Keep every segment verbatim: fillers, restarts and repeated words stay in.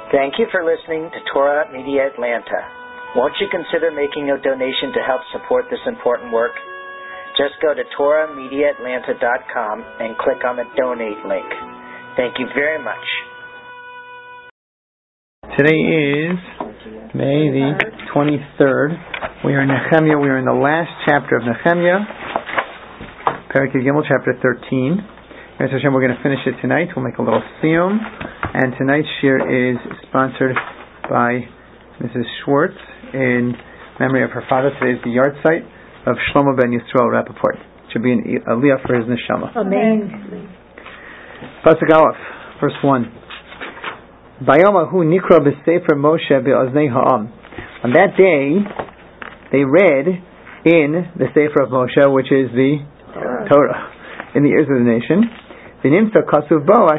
Thank you for listening to Torah Media Atlanta. Won't you consider making a donation to help support this important work? Just go to Torah Media Atlanta dot com and click on the donate link. Thank you very much. Today is May the twenty-third. We are in Nehemiah. We are in the last chapter of Nehemiah, Perek Gimel, chapter thirteen. We're going to finish it tonight. We'll make a little siyum. And tonight's shir is sponsored by Missus Schwartz in memory of her father. Today is the yard site of Shlomo ben Yisrael Rappaport. It should be an aliyah for his neshama. Amen. Pasuk Aleph, verse one. Bayom ahu nikra b'sefer Moshe be'oznei ha'am. On that day, they read in the Sefer of Moshe, which is the Torah, Torah in the ears of the nation. And they found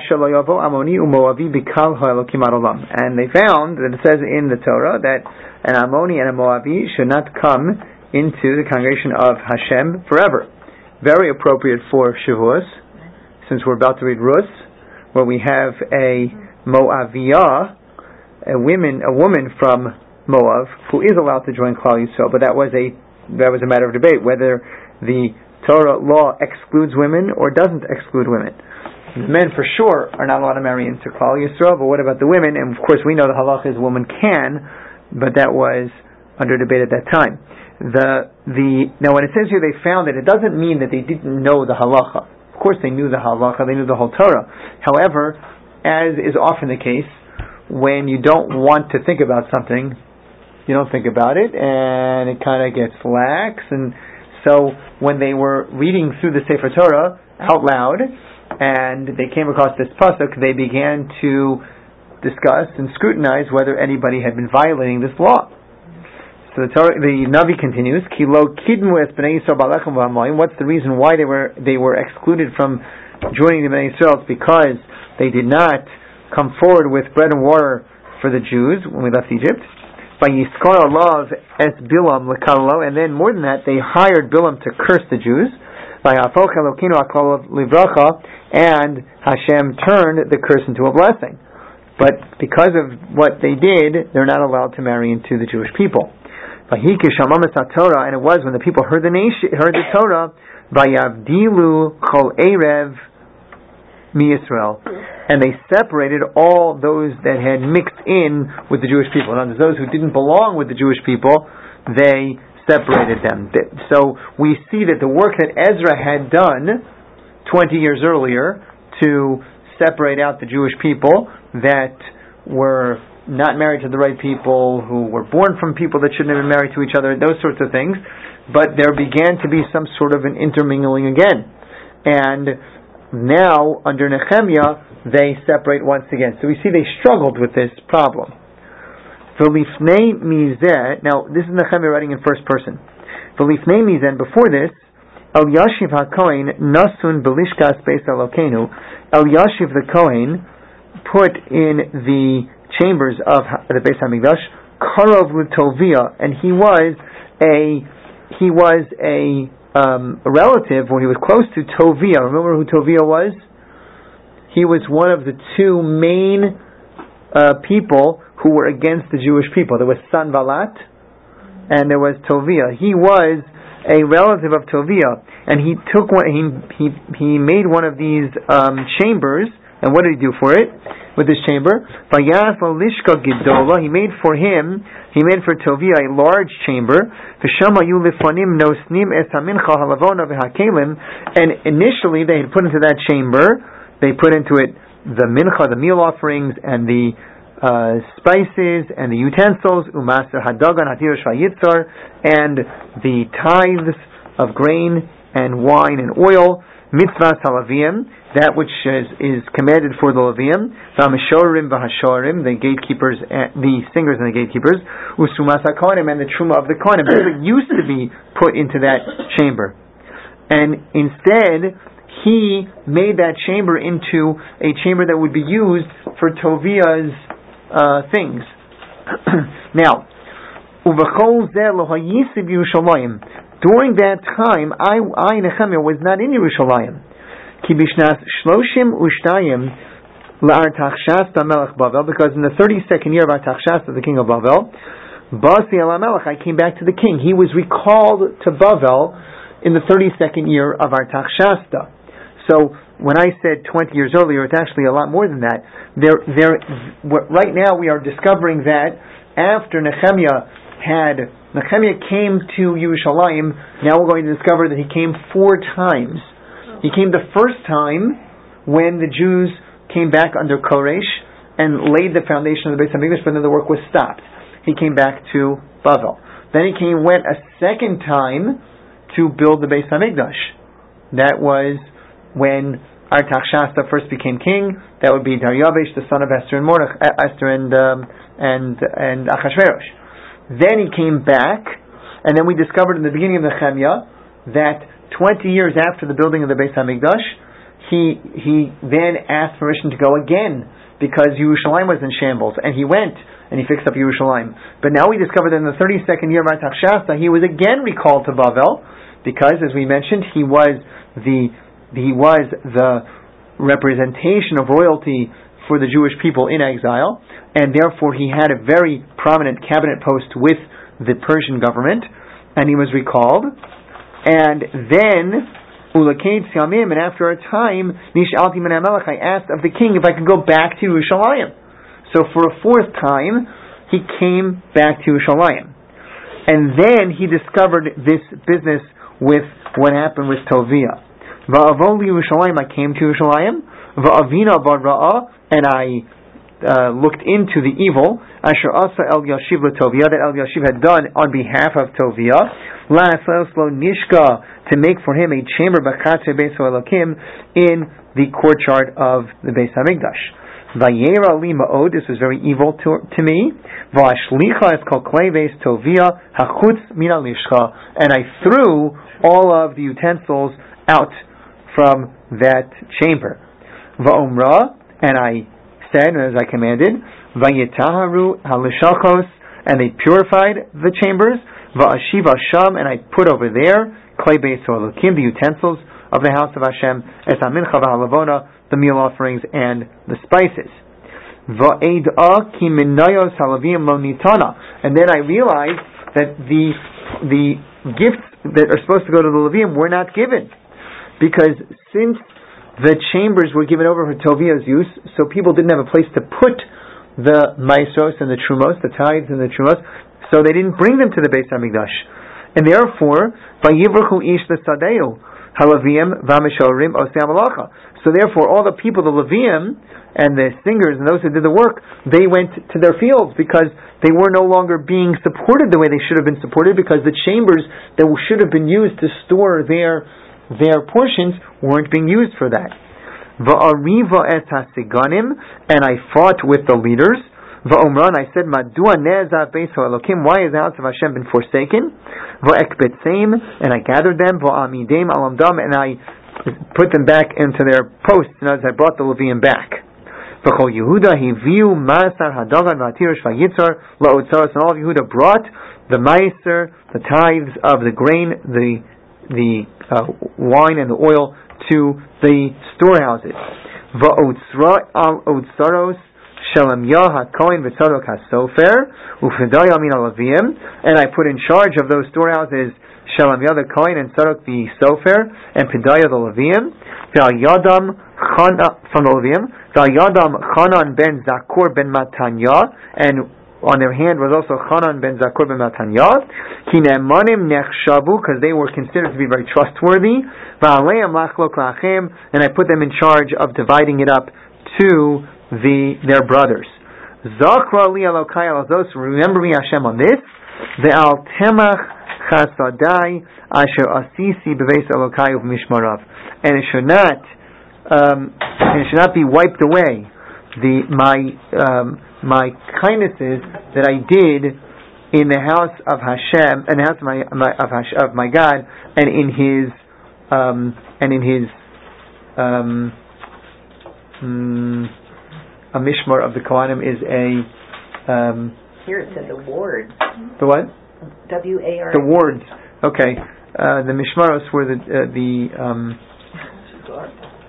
that it says in the Torah that an Ammoni and a Moabi should not come into the congregation of Hashem forever. Very appropriate for Shavuos, since we're about to read Rus, where we have a Moaviyah, a woman, a woman from Moab, who is allowed to join Klal Yisrael. But that was a that was a matter of debate whether the Torah law excludes women or doesn't exclude women. The men for sure are not allowed to marry into Klal Yisrael, but what about the women? And of course we know the halacha is a woman can, but that was under debate at that time. The the now when it says here they found it, it doesn't mean that they didn't know the halacha. Of course they knew the halacha, they knew the whole Torah. However, as is often the case, when you don't want to think about something, you don't think about it, and it kind of gets lax. And so when they were reading through the Sefer Torah out loud, and they came across this pasuk, they began to discuss and scrutinize whether anybody had been violating this law. So the, Torah, the Navi continues, Kilo kidmu es bnei Yisrael b'alechem v'hamayim. What's the reason why they were they were excluded from joining the Bnei Yisrael? It's because they did not come forward with bread and water for the Jews when we left Egypt. By Yiskar Allah es Bilam l'kallo, and then more than that, they hired Bilam to curse the Jews. By Hafok Elokinu Akol Livracha, and Hashem turned the curse into a blessing. But because of what they did, they're not allowed to marry into the Jewish people. By Hikishamam Torah, and it was when the people heard the nation, heard the Torah, by Yavdilu Chol Erev Mi Yisrael, and they separated all those that had mixed in with the Jewish people. In other words, those who didn't belong with the Jewish people, they separated them. So we see that the work that Ezra had done twenty years earlier to separate out the Jewish people that were not married to the right people, who were born from people that shouldn't have been married to each other, those sorts of things, but there began to be some sort of an intermingling again. And now, under Nehemiah, they separate once again. So we see they struggled with this problem. V'lifnei mizeh, now this is Nehemiah writing in first person. V'lifnei mizeh, before this, Eliashiv HaKohen nasun b'lishkas beis Elokeinu. Eliashiv the Kohen put in the chambers of the Beis Hamikdash Karov l'Tovia, and he was a he was a um, a relative, or he was close to Tovia. Remember who Tovia was? He was one of the two main uh, people who were against the Jewish people. There was Sanballat and there was Tovia. He was a relative of Tovia, and he took one. He he he made one of these um, chambers. And what did he do for it? With this chamber, he made for him. He made for Tovia a large chamber. And initially, they had put into that chamber. They put into it the mincha, the meal offerings, and the uh, spices, and the utensils, umaser hadagan hatir shayitzar, and the tithes of grain and wine and oil. Mitzvahs halavim, that which is, is commanded for the Levium, v'amishorim v'hashorim, the gatekeepers, uh, the singers and the gatekeepers, usumas hakohanim, and the truma of the kohanim. It used to be put into that chamber, and instead he made that chamber into a chamber that would be used for Tovia's uh, things. Now, uvechol zeh lo hayisiv Yerushalayim. During that time, I, I Nehemiah, was not in Yerushalayim. Ki bishnas shloshim ushtayim La'artachshasta melech Bavel, because in the thirty-second year of Artachshasta, the king of Bavel, Basi ala melech, I came back to the king. He was recalled to Bavel in the thirty-second year of Artachshasta. So when I said twenty years earlier, it's actually a lot more than that. There, there. Right now we are discovering that after Nehemiah had Nehemiah came to Yerushalayim, now we're going to discover that he came four times. He came the first time when the Jews came back under Koresh and laid the foundation of the Beis Hamikdash, but then the work was stopped. He came back to Bavel. Then he came went a second time to build the Beis Hamikdash. That was when Artachshasta first became king. That would be Daryavish, the son of Esther and Mordech, Esther and um, and and Achashverosh. Then he came back, and then we discovered in the beginning of Nehemiah that twenty years after the building of the Beis Hamikdash, he he then asked permission to go again because Yerushalayim was in shambles, and he went and he fixed up Yerushalayim. But now we discovered that in the thirty-second year of Artachshasta, he was again recalled to Bavel because, as we mentioned, he was the he was the representation of royalty for the Jewish people in exile, and therefore he had a very prominent cabinet post with the Persian government, and he was recalled. And then Ulaked Siamim, and after a time, Nish'alti min HaMelech, I asked of the king if I could go back to Yerushalayim. So for a fourth time, he came back to Yerushalayim. And then he discovered this business with what happened with Tovia. Va'avon Yerushalayim, I came to Yerushalayim. Va'avina bar ra'ah, and I uh, looked into the evil. Asher asa El Yashiv LeTovia, that El Yashiv had done on behalf of Tovia. La'aslo nishka, to make for him a chamber b'chatzer Beis Elokim in the courtyard of the Beis Hamikdash. Vayera li ma'od, this was very evil to, to me. Va'ashlicha es kol klei Beis Tovia hachutz min alishcha, and I threw all of the utensils out from that chamber. Va'omra, and I said, as I commanded, Vayetaharu halishachos, and they purified the chambers. Va'ashiva sham, and I put over there klei Beis Elokim, the utensils of the house of Hashem, es hamincha v'halavona, the meal offerings and the spices. Va'ed'a ki minayos halavim lo nitana, and then I realized that the the gifts that are supposed to go to the Levim were not given, because since the chambers were given over for Tovia's use, so people didn't have a place to put the maestros and the trumos, the tithes and the trumos, so they didn't bring them to the Beis Hamikdash. And therefore, vayivrachu ish l'sadeu halavim v'amishorim osei hamalacha. So therefore, all the people, the Levim and the singers and those who did the work, they went to their fields because they were no longer being supported the way they should have been supported, because the chambers that should have been used to store their their portions weren't being used for that. Va'ariva et hasiganim, and I fought with the leaders. Va'omran, I said, Madua ne'ezah Beis Elokim, why has the house of Hashem been forsaken? Va'ekbetzeim, and I gathered them. Va'amideim alamdam, and I put them back into their posts, and as I brought the Levium back. V'chol Yehuda hiviu ma'asar hadagan v'atirish v'yitzar la'otzaros, and all of Yehuda brought the ma'aser, the tithes of the grain, the the uh, wine and the oil to the storehouses. Va'otzra al otzaros Shalamyah HaKohen v'Tzadok HaSofer u'Fedaya min alavim, and I put in charge of those storehouses Shalamyah the Kohen and Tzadok the Sofer and Pedaya the Levim. V'Yadam Chana from the Levim. V'Yadam Chanan ben Zakur ben Matanya, and on their hand was also Chanan ben Zakur ben Matanya. Ki ne'emanim nechshavu, because they were considered to be very trustworthy. V'aleim lachlok lachem, and I put them in charge of dividing it up to the their brothers. Zakra li Elokai alazos, remember me Hashem on this. Ve'al temach chasadai asher asisi beveis Elokai u'mishmarav, and it should not um, and it should not be wiped away the my um, my kindnesses that I did in the house of Hashem, in the house of my, my of, Hash, of my God, and in His um, and in His um, mm, a mishmar of the Kohanim is a um, here it says a ward. The what? W A R. The wards. Okay. Uh, the mishmaros were the uh, the um,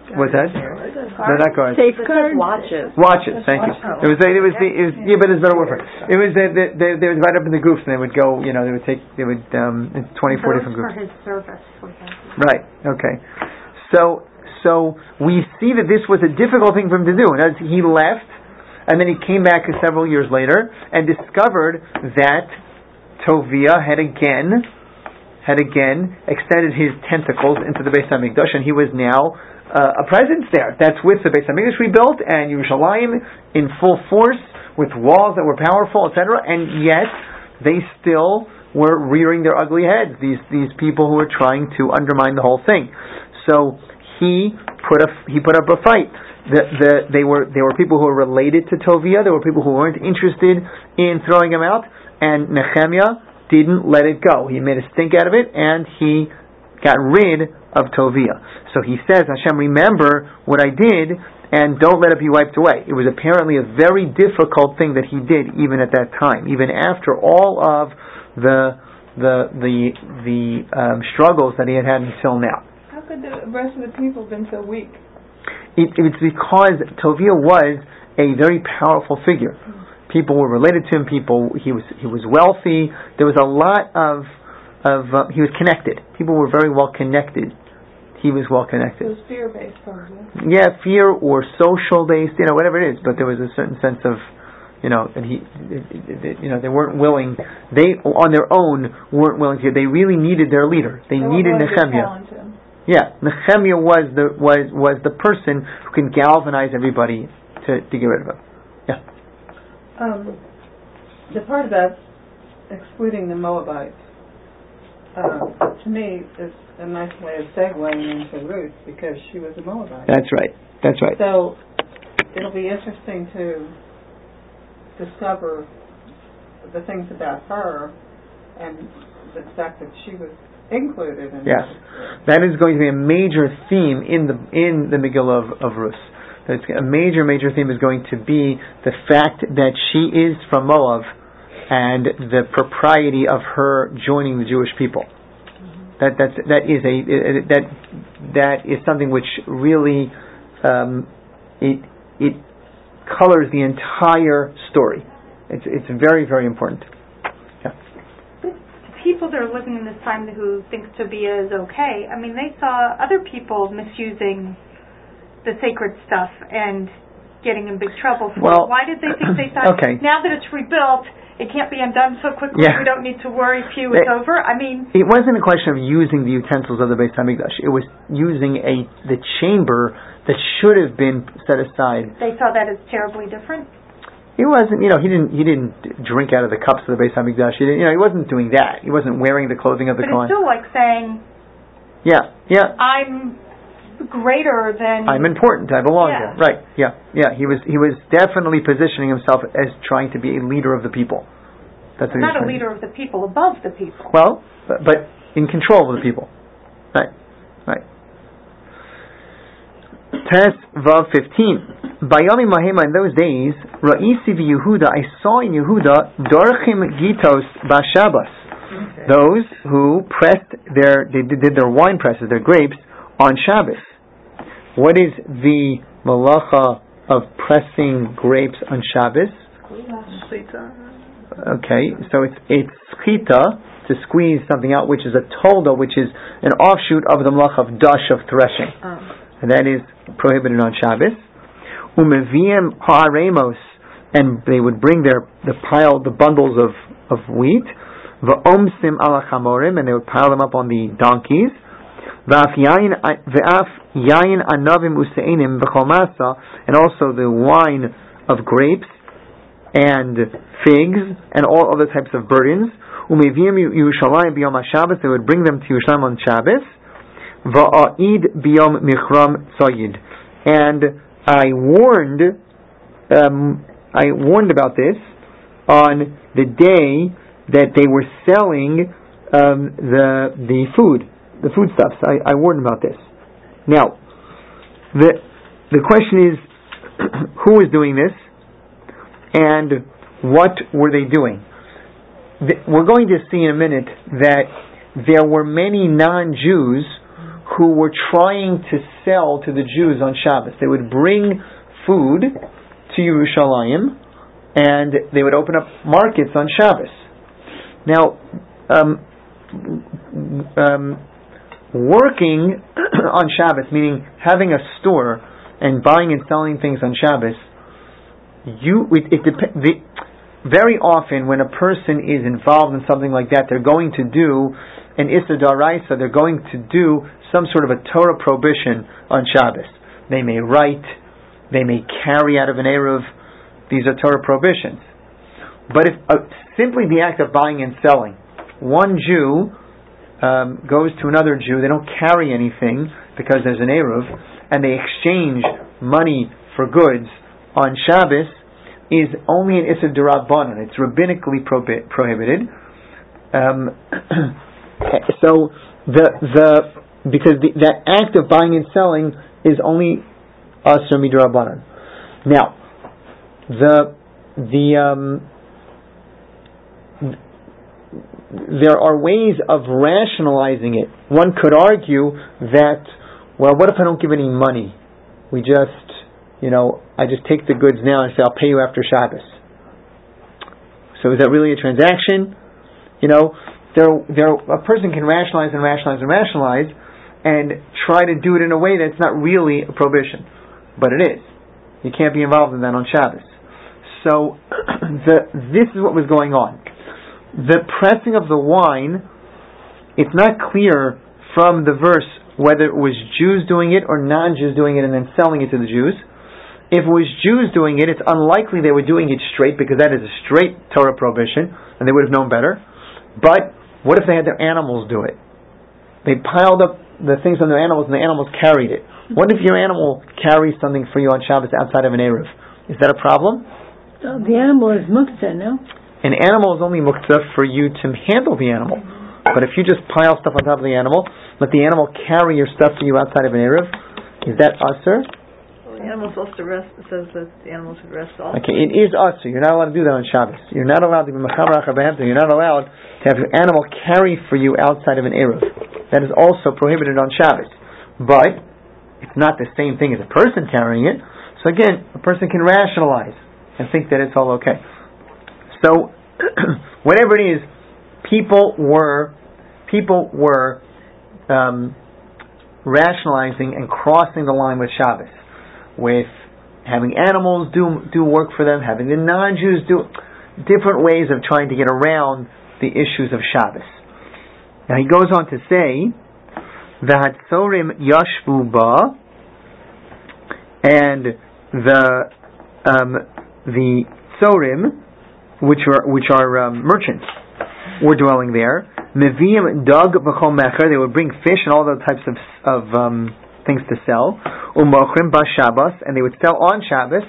What's that? No, not guards. Safeguards. Watches. Watches. Thank you. Oh. It was. It was. The, it was. Yeah, but there's a better word for it. It was. They, they, they, they would divide up in the groups, and they would go. You know, they would take. They would. Um, it's twenty-four different groups. For his service, for example. Right. Okay. So. So we see that this was a difficult thing for him to do, and as he left, and then he came back several years later and discovered that Tovia had again. had again extended his tentacles into the Beis HaMikdash, and he was now uh, a presence there. That's with the Beis HaMikdash rebuilt, and Yerushalayim in full force, with walls that were powerful, et cetera. And yet, they still were rearing their ugly heads. These these people who were trying to undermine the whole thing. So he put a he put up a fight. The, the, they were there were people who were related to Tovia. There were people who weren't interested in throwing him out, and Nehemiah didn't let it go. He made a stink out of it, and he got rid of Tovia. So he says, Hashem, remember what I did, and don't let it be wiped away. It was apparently a very difficult thing that he did, even at that time, even after all of the the the the um, struggles that he had had until now. How could the rest of the people have been so weak? It, it's because Tovia was a very powerful figure. People were related to him. People, he was he was wealthy. There was a lot of of uh, he was connected. People were very well connected. He was well connected. It was fear based, probably. Yeah, fear or social based, you know, whatever it is. But there was a certain sense of, you know, and he, it, it, it, you know, they weren't willing. They on their own weren't willing to. They really needed their leader. They, they needed Nehemiah. Yeah, Nehemiah was the was was the person who can galvanize everybody to to get rid of him. Yeah. Um, the part about excluding the Moabites, uh, to me, is a nice way of segueing into Ruth, because she was a Moabite. That's right. That's right. So it'll be interesting to discover the things about her and the fact that she was included in yes, that is going to be a major theme in the in the Megillah of, of Ruth. It's a major, major theme is going to be the fact that she is from Moab and the propriety of her joining the Jewish people. Mm-hmm. That that's that is a that that is something which really um, it it colors the entire story. It's it's very, very important. Yeah. People that are living in this time who think Tovia is okay, I mean, they saw other people misusing the sacred stuff and getting in big trouble for well, it. Why did they think they thought, okay. now that it's rebuilt, it can't be undone so quickly, yeah. we don't need to worry, phew, it's it, over? I mean... It wasn't a question of using the utensils of the Beis HaMikdash. It was using a the chamber that should have been set aside. They saw that as terribly different? It wasn't, you know, he didn't he didn't drink out of the cups of the Beis HaMikdash. He didn't, you know, he wasn't doing that. He wasn't wearing the clothing of the Kohen. Kohen. But it's still like saying... Yeah, yeah. I'm... greater than I'm important. I belong yeah. here. Right. Yeah. Yeah. He was. He was definitely positioning himself as trying to be a leader of the people. That's what not he was a leader of the people, above the people. Well, but, but in control of the people. Right. Right. Tes Vav fifteen. Bayami Mahema, in those days, Ra'isi v'Yehuda, I saw in Yehuda Dorchim Gitos Bashabas. Those who pressed their, they did, did their wine presses, their grapes, on Shabbos. What is the malacha of pressing grapes on Shabbos? Okay, so it's it's schita, to squeeze something out, which is a tolda, which is an offshoot of the malacha of dash, of threshing, oh. and that is prohibited on Shabbos. Umeviem ha'aremos, and they would bring their the pile, the bundles of of wheat, va'omsim ala chamorim, and they would pile them up on the donkeys. V'af yayin anavim useinim v'chomasa, and also the wine of grapes and figs and all other types of burdens. Umevim Yerushalayim biyom haShabbos, they would bring them to Yerushalayim on Shabbos. Va'aid biyom michram tzayid, and I warned, um, I warned about this on the day that they were selling um, the the food. The foodstuffs. I, I warned about this. Now, the the question is, who was doing this, and what were they doing? The, we're going to see in a minute that there were many non-Jews who were trying to sell to the Jews on Shabbos. They would bring food to Yerushalayim, and they would open up markets on Shabbos. Now, um, um, working on Shabbos, meaning having a store and buying and selling things on Shabbos, you it, it dep- the, very often when a person is involved in something like that, they're going to do an Issa D'Oraisa, they're going to do some sort of a Torah prohibition on Shabbos. They may write, they may carry out of an Eruv. These are Torah prohibitions. But if uh, simply the act of buying and selling, one Jew um, goes to another Jew, they don't carry anything because there's an Eruv, and they exchange money for goods on Shabbos, is only an Issa D'Rabbanan. It's rabbinically probi- prohibited. Um, so the the because the, that act of buying and selling is only Asur Midrabbanan. Now, the the um, there are ways of rationalizing it. One could argue that, well, what if I don't give any money? We just, you know, I just take the goods now and say, I'll pay you after Shabbos. So is that really a transaction? You know, there, there, a person can rationalize and rationalize and rationalize and try to do it in a way that's not really a prohibition. But it is. You can't be involved in that on Shabbos. So, the, this is what was going on. The pressing of the wine, it's not clear from the verse whether it was Jews doing it or non-Jews doing it and then selling it to the Jews. If it was Jews doing it, it's unlikely they were doing it straight, because that is a straight Torah prohibition, and they would have known better. But what if they had their animals do it? They piled up the things on their animals and the animals carried it. What if your animal carries something for you on Shabbos outside of an Eruv? Is that a problem? So the animal is muktzah, no? An animal is only muktzah for you to handle the animal. But if you just pile stuff on top of the animal, let the animal carry your stuff for you outside of an Eruv, is that Asur? Well, the animal's supposed to rest. It says that the animal should rest also. Okay, it is Asur. You're not allowed to do that on Shabbos. You're not allowed to be mechaber achar behemta. You're not allowed to have your animal carry for you outside of an Eruv. That is also prohibited on Shabbos. But it's not the same thing as a person carrying it. So again, a person can rationalize and think that it's all okay. So, whatever it is, people were people were um, rationalizing and crossing the line with Shabbos, with having animals do do work for them, having the non-Jews do different ways of trying to get around the issues of Shabbos. Now he goes on to say, "V'hatzorim yashvu ba," and the um, the tzorim, which are which are um, merchants, were dwelling there. Meviim dag v'chol mecher, they would bring fish and all those types of of um, things to sell. Umochrim ba Shabbos, and they would sell on Shabbos.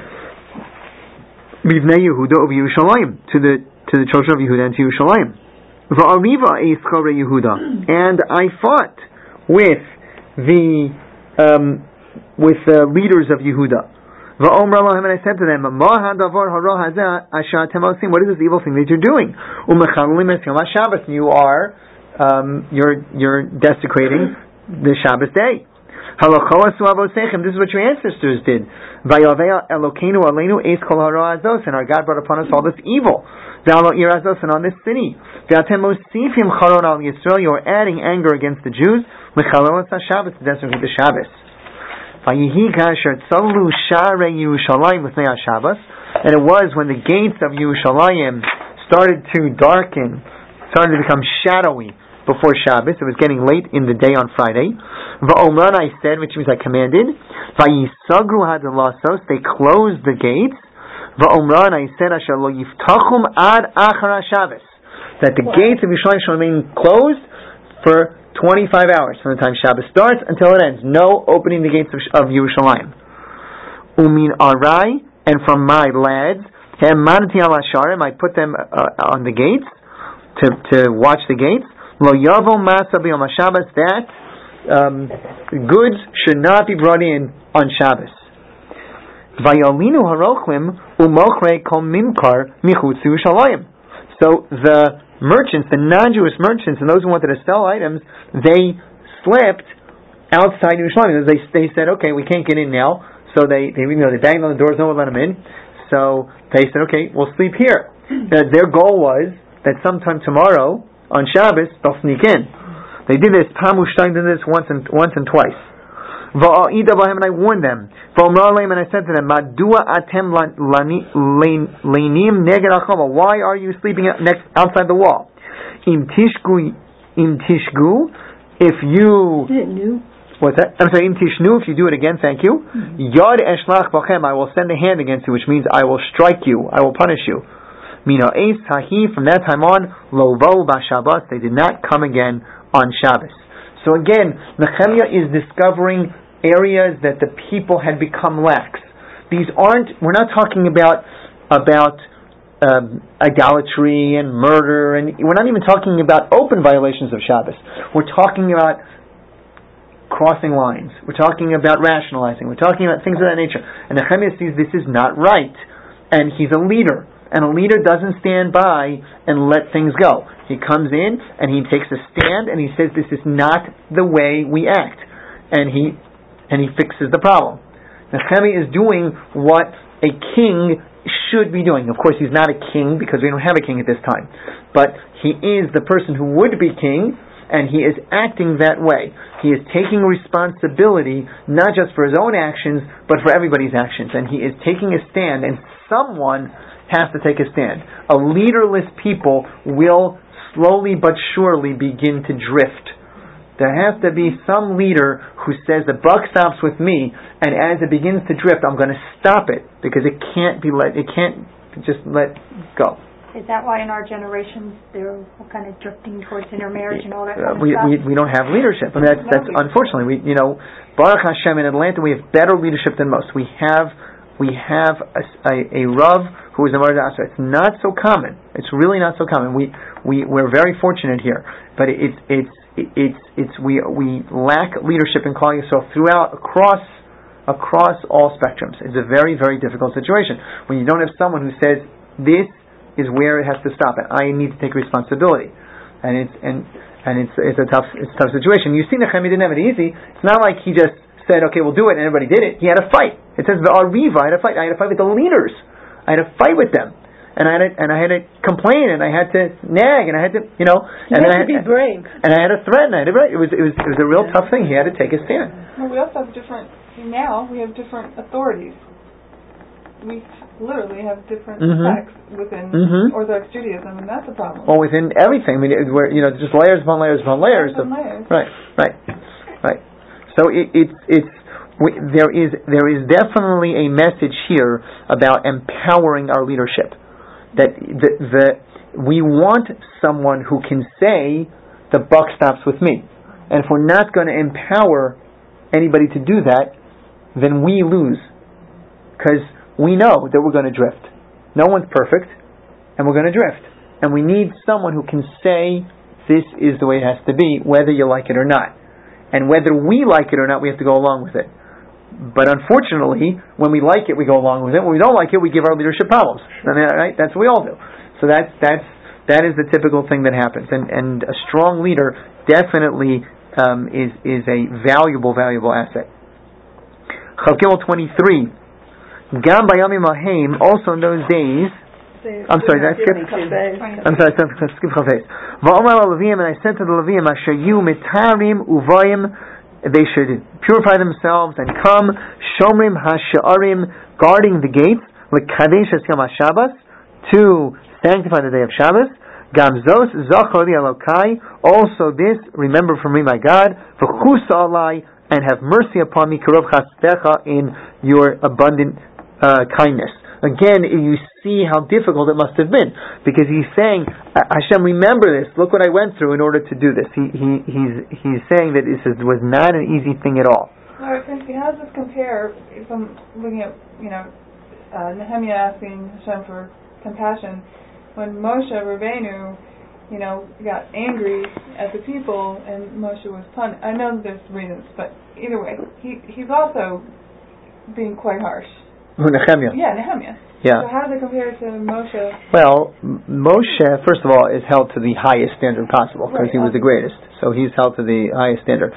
Mivnei Yehuda of Yerushalayim, to the to the children of Yehuda and to Yerushalayim. Va'ariva eischore Yehuda, and I fought with the um, with the leaders of Yehuda. And I said to them, what is this evil thing that you're doing? You are um, you're, you're desecrating the Shabbos day. This is what your ancestors did. And our God brought upon us all this evil. And on this city. You are adding anger against the Jews to desecrate the Shabbos. And it was when the gates of Yerushalayim started to darken, started to become shadowy before Shabbos. It was getting late in the day on Friday. Va'omran, I said, which means I commanded. Va'yisagru hadalasos, they closed the gates. Va'omran, I said, asher lo yiftachum ad achara Shabbos, that the gates of Yerushalayim shall remain closed for twenty-five hours from the time Shabbos starts until it ends. No opening the gates of, of Yerushalayim. Umin arai, and from my lads, hemanati al asharim, I put them uh, on the gates to to watch the gates. Lo yavo masa b'yom Shabbos, that um, goods should not be brought in on Shabbos. Vayolinu harochlim umochrei kol mimkar michutz Yerushalayim. So the merchants, the non-Jewish merchants, and those who wanted to sell items, they slept outside Yerushalayim. They they said, okay, we can't get in now, so they they you know they banged on the doors, no one let them in. So they said, okay, we'll sleep here. Uh, their goal was that sometime tomorrow on Shabbos they'll sneak in. They did this. Pamushtain did this once and once and twice. And I warned them. And I said to them, why are you sleeping next outside the wall? Im tishgu, im tishgu, if you what's that? I'm sorry, im tishnu, if you do it again, thank you. Yod eshlach bachem, I will send a hand against you, which means I will strike you, I will punish you. Mina eis hahi, from that time on, lovo b'Shabbos, they did not come again on Shabbos. So again, Nehemiah is discovering areas that the people had become lax. These aren't, we're not talking about about um, idolatry and murder, and we're not even talking about open violations of Shabbos. We're talking about crossing lines. We're talking about rationalizing. We're talking about things of that nature. And Nehemiah sees this is not right. And he's a leader. And a leader doesn't stand by and let things go. He comes in and he takes a stand and he says this is not the way we act. And he and he fixes the problem. Nehemiah is doing what a king should be doing. Of course, he's not a king because we don't have a king at this time. But he is the person who would be king, and he is acting that way. He is taking responsibility not just for his own actions, but for everybody's actions. And he is taking a stand, and someone has to take a stand. A leaderless people will slowly but surely begin to drift. There has to be some leader who says the buck stops with me, and as it begins to drift, I'm going to stop it because it can't be let. It can't just let go. Is that why in our generations they're kind of drifting towards intermarriage and all that kind uh, we, of stuff? We we don't have leadership. I mean, that's that's unfortunately we you know Baruch Hashem in Atlanta we have better leadership than most. We have we have a, a, a Rav who is a Marad Asher. It's not so common. It's really not so common. We we we're very fortunate here, but it's it's it's it's we we lack leadership in Klal Yisrael throughout across across all spectrums. It's a very very difficult situation when you don't have someone who says this is where it has to stop, and I need to take responsibility, and it's and and it's it's a tough it's a tough situation. You see, Nehemiah didn't have it easy. It's not like he just said, "Okay, we'll do it," and everybody did it. He had a fight. It says, "V'ariva," I had a fight. I had a fight with the leaders. I had a fight with them, and I had to, and I had to complain, and I had to nag, and I had to, you know, you and had then to I, be brave, and I had to threaten. I had to, it was it was it was a real tough thing. He had to take a stand. Well, we also have different. Now we have different authorities. We literally have different mm-hmm. sects within mm-hmm. Orthodox Judaism, and that's a problem. Or within everything. I mean, it, we're, you know, just layers upon layers upon layers. Layers of, upon layers. Right, right, right. So it, it's it's we, there is there is definitely a message here about empowering our leadership. That the, the we want someone who can say the buck stops with me, and if we're not going to empower anybody to do that, then we lose, because we know that we're going to drift. No one's perfect, and we're going to drift. And we need someone who can say, this is the way it has to be, whether you like it or not. And whether we like it or not, we have to go along with it. But unfortunately, when we like it, we go along with it. When we don't like it, we give our leadership problems. I mean, right? That's what we all do. So that's, that's, that is the typical thing that happens. And, and a strong leader definitely um, is, is a valuable, valuable asset. Chav Gimel twenty-three. Gam Bayamim Ahim, also in those days. I'm sorry, did I skip? I'm sorry, I skip Chavez. Va'omar Levim, and I said to the Levim, Asher yu mitarim uvayim, they should purify themselves and come, Shomrim HaSha'arim, guarding the gates, L'kadesh es Yom HaShabbos, to sanctify the day of Shabbos. Gam zos zachor li Elokai, also this, remember from me my God, V'chus alai, and have mercy upon me, Kerov Chastecha, in your abundant Uh, kindness. Again, you see how difficult it must have been, because he's saying, Hashem, remember this. Look what I went through in order to do this. He, he he's he's saying that this is, was not an easy thing at all. Well, how does this compare? If I'm looking at, you know, uh, Nehemiah asking Hashem for compassion, when Moshe Rabbeinu, you know, got angry at the people and Moshe was punished. I know there's reasons, but either way, he he's also being quite harsh. Nehemiah. Yeah, Nehemiah. Yeah. So how does it compare to Moshe? Well, Moshe, first of all, is held to the highest standard possible because right, he was the greatest. So he's held to the highest standard.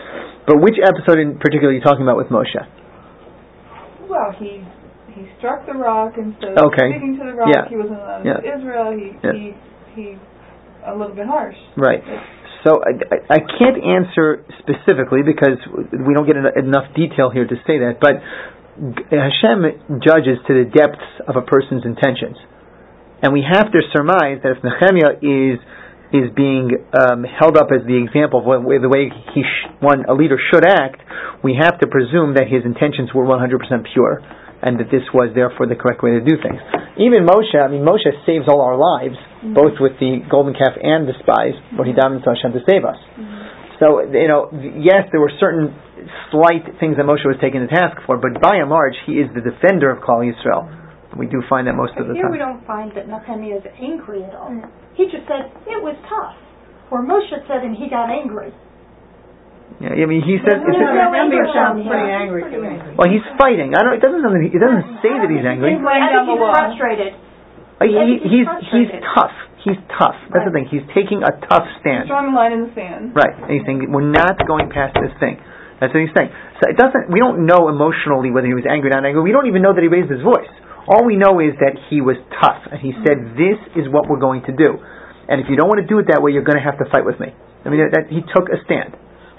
But which episode in particular are you talking about with Moshe? Well, he he struck the rock instead of Okay. speaking to the rock. Yeah. He wasn't allowed Yeah. to Israel. He, Yeah. he he a little bit harsh. Right. So I, I, I can't answer specifically because we don't get en- enough detail here to say that. But Hashem judges to the depths of a person's intentions, and we have to surmise that if Nehemiah is is being um, held up as the example of what, the way he sh- one a leader should act, we have to presume that his intentions were one hundred percent pure, and that this was therefore the correct way to do things. Even Moshe, I mean, Moshe saves all our lives, mm-hmm. both with the golden calf and the spies, where he davened to Hashem to save us. Mm-hmm. So, you know, yes, there were certain slight things that Moshe was taken to task for, but by and large, he is the defender of Klal Yisrael. We do find that most but of the here time. Here we don't find that Nehemiah is angry at all. Mm. He just said, it was tough. Or Moshe said, and he got angry. Yeah, I mean, he says. No, no, no, Nehemiah sounds pretty angry to me. Well, he's fighting. I don't. It doesn't. It doesn't say that he's angry. He's I think he's frustrated. Uh, he, he, he's he's tough. He's tough. That's right. The thing. He's taking a tough stand. Drawing a line in the sand. Right. And he's saying we're not going past this thing. That's what he's saying. So it doesn't. We don't know emotionally whether he was angry or not angry. We don't even know that he raised his voice. All we know is that he was tough, and he said, "This is what we're going to do. And if you don't want to do it that way, you're going to have to fight with me." I mean, that, he took a stand.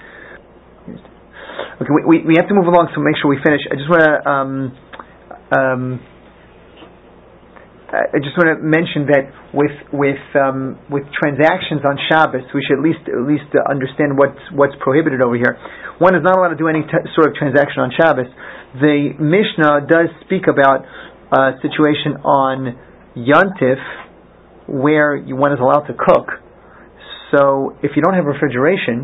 Okay, we, we we have to move along, so make sure we finish. I just want to um, um, I just want to mention that with with um, with transactions on Shabbos, we should at least at least uh, understand what's what's prohibited over here. One is not allowed to do any t- sort of transaction on Shabbos. The Mishnah does speak about a situation on Yontif where you, one is allowed to cook. So if you don't have refrigeration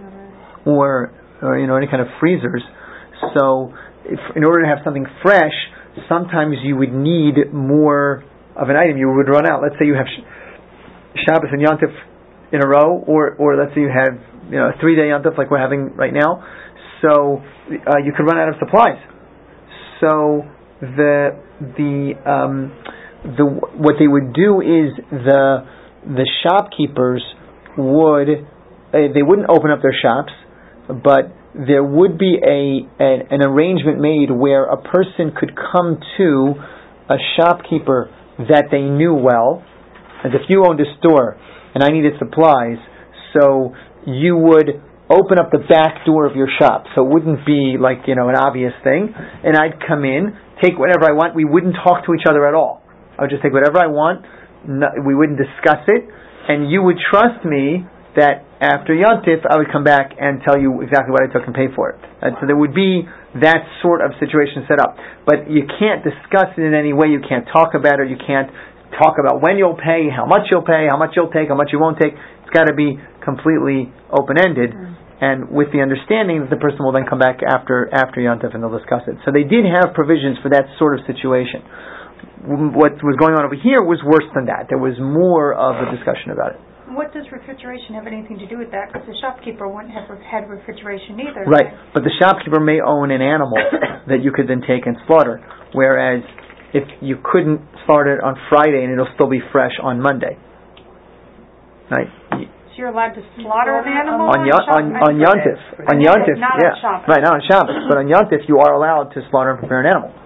or or you know any kind of freezers, so if, in order to have something fresh, sometimes you would need more of an item. You would run out. Let's say you have Shabbos and Yontif in a row, or or let's say you have you know a three day Yontif like we're having right now. So uh, you could run out of supplies. So the the um, the what they would do is the the shopkeepers would uh, they wouldn't open up their shops, but there would be a, a an arrangement made where a person could come to a shopkeeper that they knew well, as if you owned a store and I needed supplies, so you would open up the back door of your shop, so it wouldn't be like you know an obvious thing, and I'd come in, take whatever I want. We wouldn't talk to each other at all. I would just take whatever I want. No, we wouldn't discuss it, and you would trust me that after Yontif I would come back and tell you exactly what I took and pay for it. And so there would be that sort of situation set up. But you can't discuss it in any way. You can't talk about it. You can't talk about when you'll pay, how much you'll pay, how much you'll take, how much you won't take. It's got to be completely open-ended, mm. and with the understanding that the person will then come back after after Yontif and they'll discuss it. So they did have provisions for that sort of situation. What was going on over here was worse than that. There was more of a discussion about it. What does refrigeration have anything to do with that? Because the shopkeeper wouldn't have had refrigeration either. Right, but the shopkeeper may own an animal that you could then take and slaughter, whereas if you couldn't slaughter it on Friday and it'll still be fresh on Monday. Right. So you're allowed to slaughter an animal on on on, on Yontif. On Yontif, not yeah. on Shabbos. Right, not on Shabbos, but on Yontif you are allowed to slaughter and prepare an animal.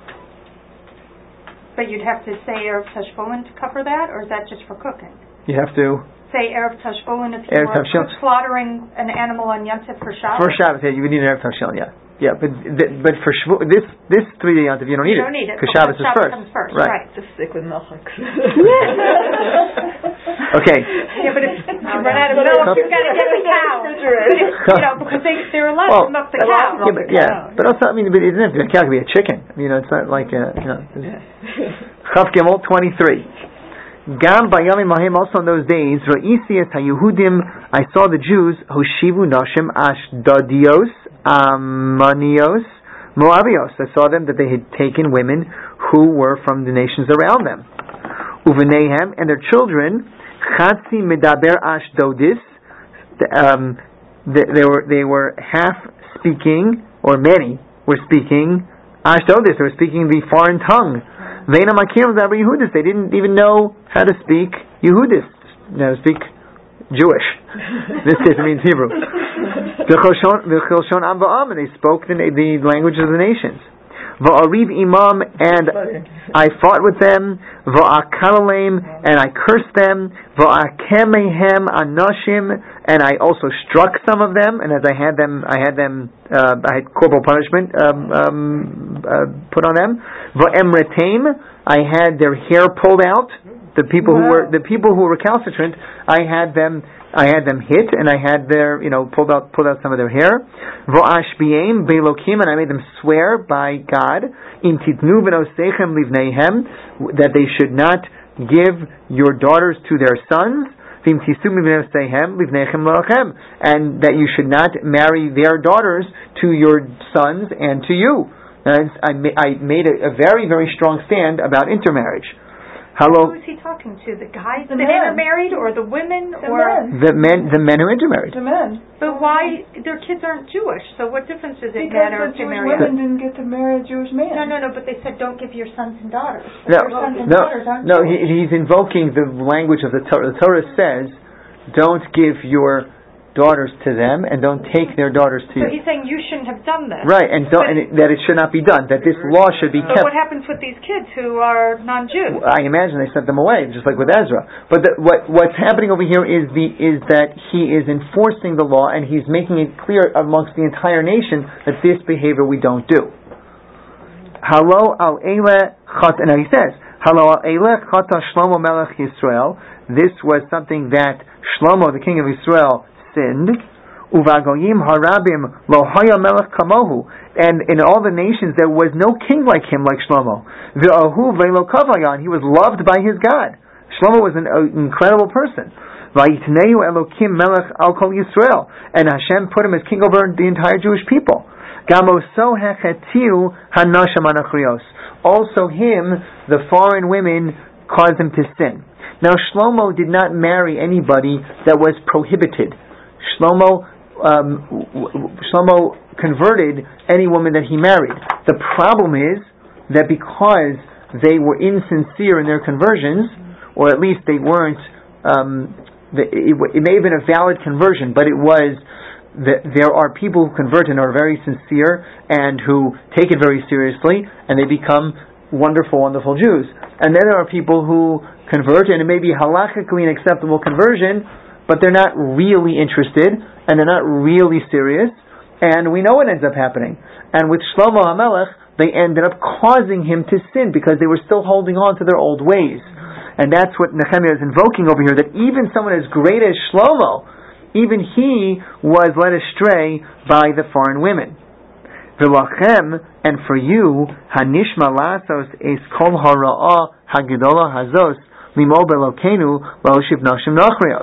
But you'd have to say Erev Tashbolin to cover that, or is that just for cooking? You have to say Erev Tashbolin if you Erev were Tashbolin. slaughtering an animal on Yontif for Shabbos? For Shabbos, yeah, you would need an Erev Tashbolin, yeah. Yeah, but th- but for Shavuot, this this three day Yontif you don't need you it. don't need it because Shabbos, Shabbos is first. Comes first. Right. right. Just stick with Melchik. Okay. Yeah, but if you run out of milk, you've got to get the cow. You know, because they they're allowed well, to milk the cow. Yeah, but, yeah, but also I mean, but it doesn't have to be a cow. It could be a chicken. You know, it's not like a, you know. Chav Gimel twenty-three. Gam bayamim mahem, also in those days, Ra'isi es haYehudim, I saw the Jews hoshivu nashim ashdodios ammonios Moabios. I saw them that they had taken women who were from the nations around them. Uvenehem, and their children, Chatzi medaber ashdodis, um, they, they were they were half speaking, or many were speaking ashdodis. They were speaking the foreign tongue. Veina makim zaber Yehudis. They didn't even know how to speak Yehudis. How to speak Jewish. In this case, it means Hebrew. V'chilshon am v'am, and they spoke the, the language of the nations. V'ariv imam, and I fought with them. V'akalaleim, and I cursed them. V'akemehem anoshim, and I also struck some of them. And as I had them, I had them, uh, I had corporal punishment um, um, uh, put on them. V'emretem, I had their hair pulled out. The people wow. who were the people who were recalcitrant, I had them. I had them hit, and I had their, you know, pulled out, pulled out some of their hair. V'ashbiem belokim, and I made them swear by God, in titnu v'nosechem livneihem, that they should not give your daughters to their sons, v'imtisum v'nosechem livneichem lachem, and that you should not marry their daughters to your sons and to you. And I, ma- I made a, a very, very strong stand about intermarriage. Hello. Who is he talking to? The guys the that men. intermarried, or the women, the or men. the men? The men who intermarried. The men. But why? Their kids aren't Jewish, so what difference does it because matter the if they Jewish marry? women didn't get to marry a Jewish man. No, no, no. But they said don't give your sons and daughters. No, But their sons and no, daughters aren't no. Jewish. He, he's invoking the language of the Torah. The Torah says, "Don't give your daughters to them, and don't take their daughters to So you." he's saying you shouldn't have done this. Right, and, don't, and it, that it should not be done. That this law should be But kept. what happens with these kids who are non-Jews? I imagine they sent them away, just like with Ezra. But the, what what's happening over here is the is that he is enforcing the law, and he's making it clear amongst the entire nation that this behavior we don't do. Halo al eile chat, and he says, Halo al eile chata Shlomo Melech Yisrael. This was something that Shlomo, the king of Israel, sinned. Uvagoyim harabim lo haya melech kamohu, and in all the nations there was no king like him, like Shlomo. V'ahu ve'lo kavayan, he was loved by his God. Shlomo was an uh, incredible person. Vayitneu Elokim melech al kol Yisrael, and Hashem put him as king over the entire Jewish people. Gamoso hechetiu hanasham anachrios. Also him, the foreign women caused him to sin. Now Shlomo did not marry anybody that was prohibited. Shlomo um, Shlomo converted any woman that he married. The problem is that because they were insincere in their conversions, or at least they weren't, um, the, it, it may have been a valid conversion, but it was that there are people who convert and are very sincere and who take it very seriously, and they become wonderful, wonderful Jews. And then there are people who convert, and it may be halachically an acceptable conversion, but they're not really interested, and they're not really serious, and we know what ends up happening. And with Shlomo HaMelech, they ended up causing him to sin because they were still holding on to their old ways. And that's what Nehemiah is invoking over here, that even someone as great as Shlomo, even he was led astray by the foreign women. V'lachem, and for you, hanishma lasos es kol hara'ah hagedola hazos limo belokenu lo'oshiv noshim nochrios.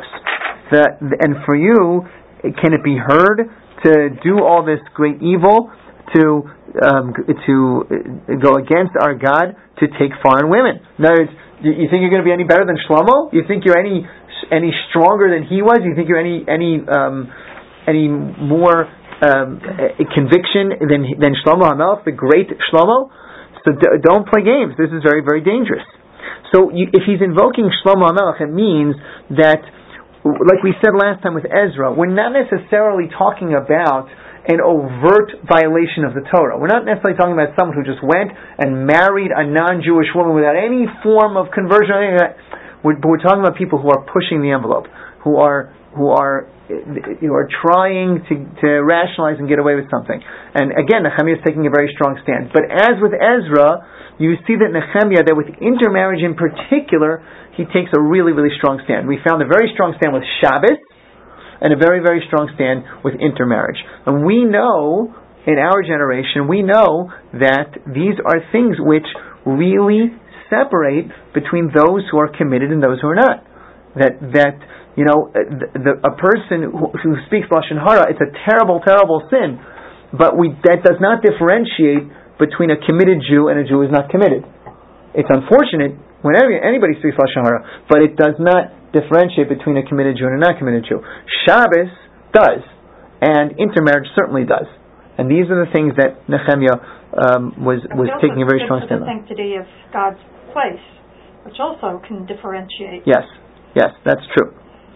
And for you, can it be heard to do all this great evil, to um, to go against our God, to take foreign women? In other words, you think you're going to be any better than Shlomo? You think you're any any stronger than he was? You think you're any any um, any more um, conviction than than Shlomo HaMelech, the great Shlomo? So d- don't play games. This is very, very dangerous. So you, if he's invoking Shlomo HaMelech, it means that, like we said last time with Ezra, we're not necessarily talking about an overt violation of the Torah. We're not necessarily talking about someone who just went and married a non-Jewish woman without any form of conversion or anything like that. We're, but we're talking about people who are pushing the envelope, who are who are who are trying to, to rationalize and get away with something. And again, Nehemiah is taking a very strong stand. But as with Ezra, you see that Nehemiah, that with intermarriage in particular, he takes a really, really strong stand. We found a very strong stand with Shabbos, and a very, very strong stand with intermarriage. And we know, in our generation, we know that these are things which really separate between those who are committed and those who are not. That, that you know, the, the, a person who, who speaks Lashon Hara, it's a terrible, terrible sin, but we that does not differentiate between a committed Jew and a Jew who is not committed. It's unfortunate whenever anybody speaks Lashon Hara, but it does not differentiate between a committed Jew and a not committed Jew. Shabbos does, and intermarriage certainly does. And these are the things that Nehemiah um, was was taking a very strong stand on. The sanctity of God's place, which also can differentiate. Yes, yes, that's true.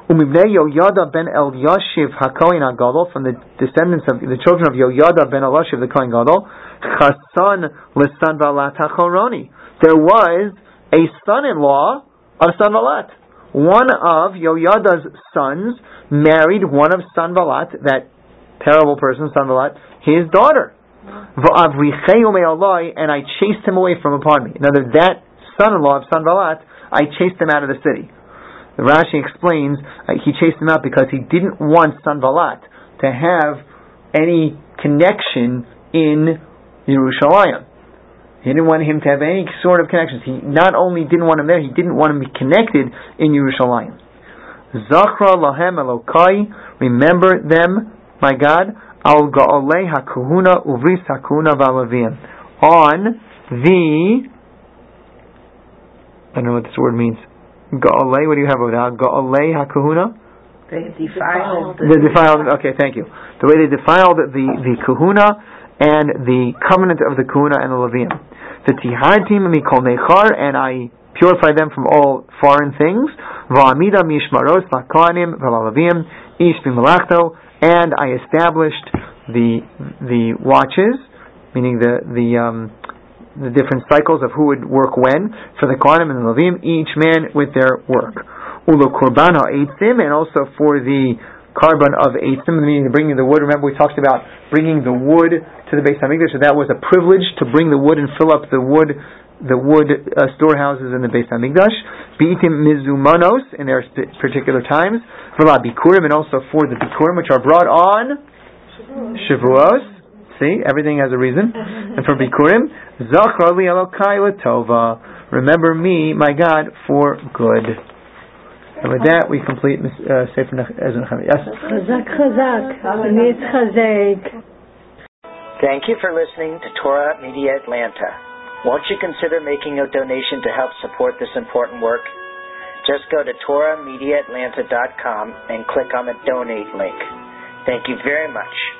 Umibnei Yoyada ben Eliashiv HaKohen HaGadol, from the descendants of the children of Yoyada ben Eliashiv the Kohen Gadol, Chasan l'Sanvalat HaChoroni. There was a son-in-law of Sanvalat. One of Yoyada's sons married one of Sanvalat, that terrible person, Sanvalat, his daughter. And I chased him away from upon me. In other words, that son-in-law of Sanvalat, I chased him out of the city. The Rashi explains uh, he chased him out because he didn't want Sanvalat to have any connection in Yerushalayim. He didn't want him to have any sort of connections. He not only didn't want him there, he didn't want him to be connected in Yerushalayim. Zachra lahem Elokai, remember them, my God, al ga'olei hakahuna uvris hakahuna v'alavim, on the, I don't know what this word means. Ga'olei, what do you have over there? Ga'olei hakahuna? They defiled. They defiled, okay, thank you. The way they defiled the, the kahuna and the covenant of the kahuna and the Levim. The tihartim mikol nechar, and I purify them from all foreign things. Va'amida mishmaros la'kohanim v'la'lavim ish b'malachto, and I established the the watches, meaning the the um, the different cycles of who would work when for the kohanim and the Levim, each man with their work. Ulo korban ha'eitzim, and also for the carbon of eitzim, meaning bringing the wood. Remember we talked about bringing the wood to the Beis Hamikdash, so that was a privilege to bring the wood and fill up the wood the wood uh, storehouses in the Beis Hamikdash. Bi'itim mizumanos, in their sp- particular times. V'la bikurim, and also for the bikurim, which are brought on Shavuos. See, everything has a reason. And for bikurim, Zachra li Elokai l'tova, remember me, my God, for good. And with that, we complete uh, Sefer Ezra Nehemiah. Yes? Chazak, chazak. Needs chazak. Thank you for listening to Torah Media Atlanta. Won't you consider making a donation to help support this important work? Just go to torah media atlanta dot com and click on the donate link. Thank you very much.